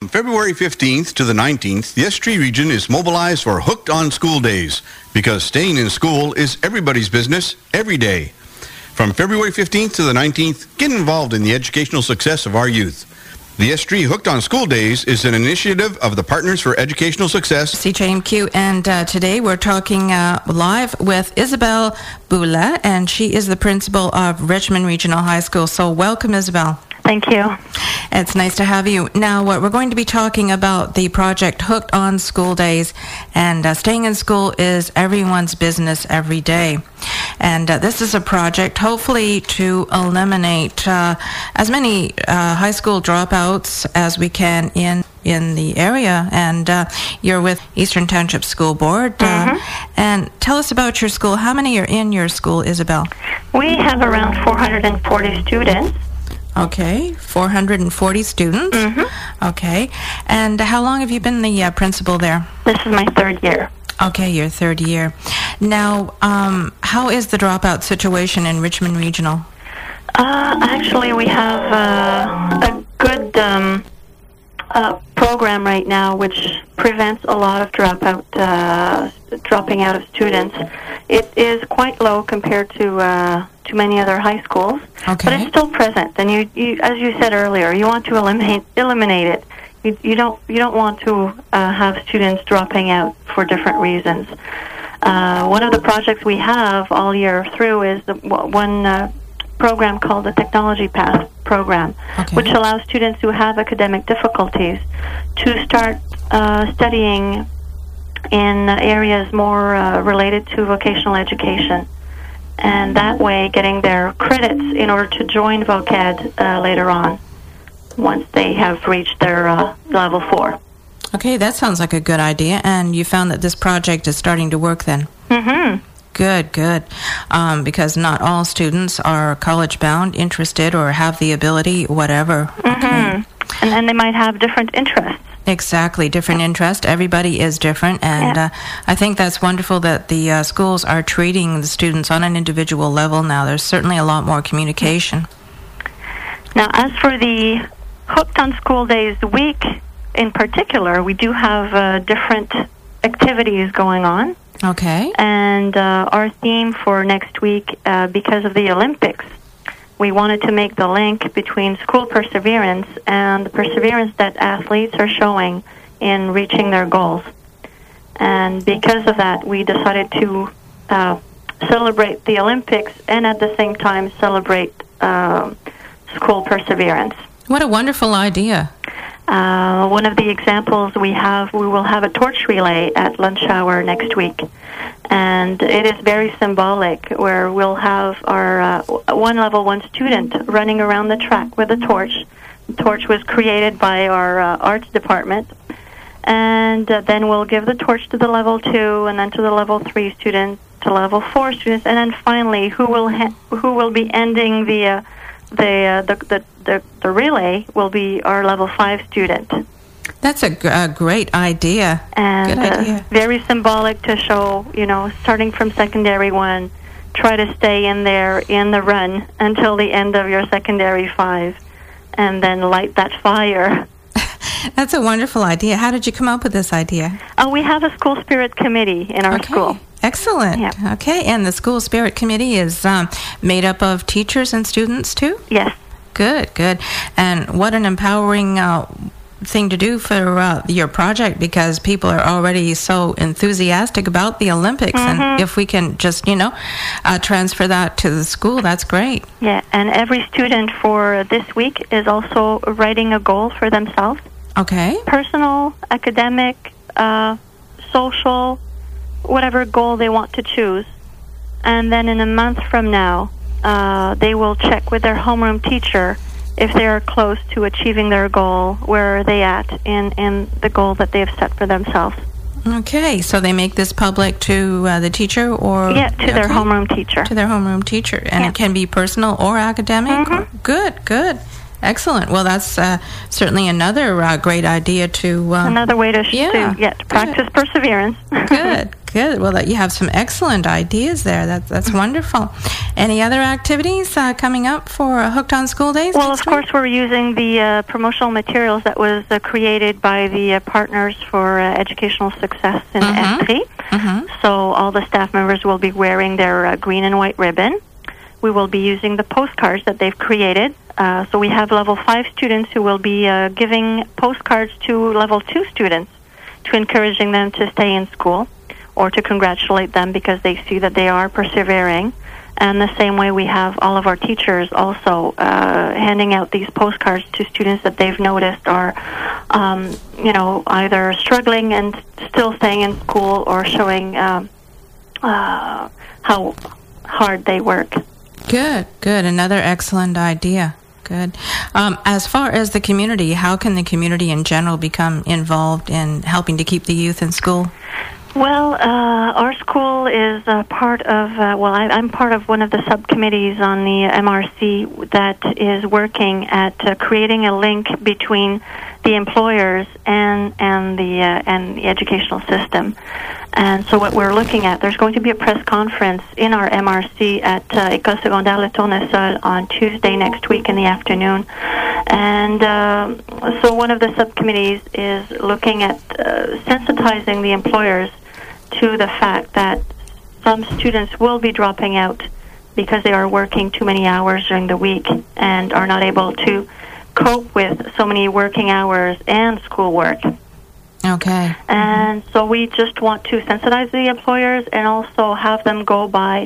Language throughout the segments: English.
February 15th to the 19th, the Estrie region is mobilized for Hooked on School Days because staying in school is everybody's business every day. From February 15th to the 19th, get involved in the educational success of our youth. The Estrie Hooked on School Days is an initiative of the Partners for Educational Success. CJMQ, and today we're talking live with Isabelle Boula, and she is the principal of Richmond Regional High School. So welcome, Isabelle. Thank you. It's nice to have you. Now, we're going to be talking about the project Hooked on School Days, and staying in school is everyone's business every day. And this is a project hopefully to eliminate as many high school dropouts as we can in the area. And you're with Eastern Township School Board. And tell us about your school. How many are in your school, Isabelle? We have around 440 students. Okay, 440 students. Okay. And how long have you been the principal there? This is my third year. Okay, your third year. Now, how is the dropout situation in Richmond Regional? Actually, we have a good program right now which prevents a lot of dropping out of students. It is quite low compared to many other high schools, okay, but it's still present. And you, as you said earlier, you want to eliminate it. You don't want to have students dropping out for different reasons. One of the projects we have all year through is one program called the Technology Path program, okay, which allows students who have academic difficulties to start studying in areas more related to vocational education, and that way getting their credits in order to join VOCAD later on, once they have reached their level 4. Okay, that sounds like a good idea. And you found that this project is starting to work then? Good. Because not all students are college-bound, interested, or have the ability, whatever. Okay. And they might have different interests. Exactly, different interest. Everybody is different, and I think that's wonderful that the schools are treating the students on an individual level now. There's certainly a lot more communication. Now, as for the Hooked on School Days week in particular, we do have different activities going on. Okay. And our theme for next week, because of the Olympics, we wanted to make the link between school perseverance and the perseverance that athletes are showing in reaching their goals. And because of that, we decided to celebrate the Olympics and at the same time celebrate school perseverance. What a wonderful idea. One of the examples we will have a torch relay at lunch hour next week. And it is very symbolic, where we'll have our one level 1 student running around the track with a torch. The torch was created by our arts department. And then we'll give the torch to the level 2, and then to the level 3 students, to level 4 students, and then finally, who will be ending the relay will be our level 5 student. That's a great idea. And good idea. Very symbolic to show, starting from secondary 1, try to stay in there in the run until the end of your secondary 5, and then light that fire. That's a wonderful idea. How did you come up with this idea? We have a school spirit committee in our school. Excellent. Yeah. Okay, and the school spirit committee is made up of teachers and students too? Yes. Good. And what an empowering thing to do for your project, because people are already so enthusiastic about the Olympics, and if we can just, transfer that to the school, that's great. Yeah, and every student for this week is also writing a goal for themselves. Okay. Personal, academic, social, whatever goal they want to choose. And then in a month from now, they will check with their homeroom teacher if they are close to achieving their goal. Where are they at in the goal that they have set for themselves? Okay, so they make this public to the teacher, or to their homeroom teacher. To their homeroom teacher, and it can be personal or academic. Good. Excellent. Well, that's certainly another great idea to... another way to practice perseverance. Good. Good. Well, you have some excellent ideas there. That's wonderful. Any other activities coming up for Hooked on School Days? Well, of course, we're using the promotional materials that was created by the Partners for Educational Success in Estrie. So all the staff members will be wearing their green and white ribbon. We will be using the postcards that they've created. So we have level 5 students who will be giving postcards to level 2 students to encouraging them to stay in school or to congratulate them because they see that they are persevering. And the same way we have all of our teachers also handing out these postcards to students that they've noticed are, either struggling and still staying in school or showing how hard they work. Good. Another excellent idea. Good. As far as the community, how can the community in general become involved in helping to keep the youth in school? Well, our school is part of, I'm part of one of the subcommittees on the MRC that is working at creating a link between the employers and the educational system. And so what we're looking at, there's going to be a press conference in our MRC at École Secondaire Le Tournesol on Tuesday next week in the afternoon. And so one of the subcommittees is looking at sensitizing the employers to the fact that some students will be dropping out because they are working too many hours during the week and are not able to cope with so many working hours and schoolwork. Okay. And so we just want to sensitize the employers and also have them go by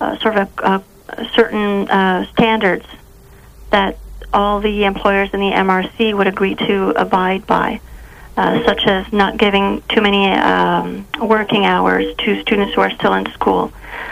certain standards that all the employers in the MRC would agree to abide by, such as not giving too many working hours to students who are still in school,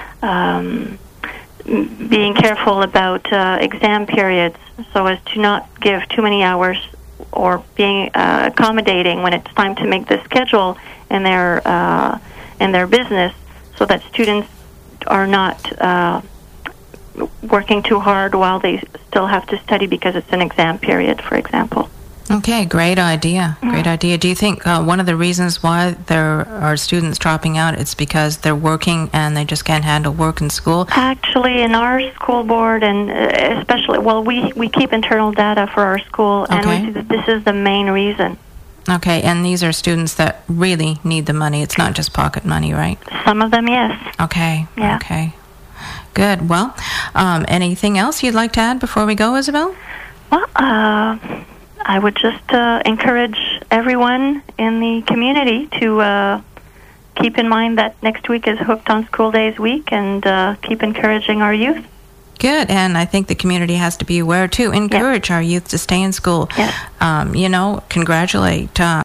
being careful about exam periods so as to not give too many hours, or being accommodating when it's time to make the schedule in their business, so that students are not working too hard while they still have to study because it's an exam period, for example. Okay, great idea. Great idea. Do you think one of the reasons why there are students dropping out is because they're working and they just can't handle work in school? Actually, in our school board, and especially, we keep internal data for our school, and we see that this is the main reason. Okay, and these are students that really need the money. It's not just pocket money, right? Some of them, yes. Okay. Yeah. Okay. Good. Well, anything else you'd like to add before we go, Isabel? Well, I would just encourage everyone in the community to keep in mind that next week is Hooked on School Days week, and keep encouraging our youth. Good, and I think the community has to be aware, too. Encourage our youth to stay in school. Yes. Congratulate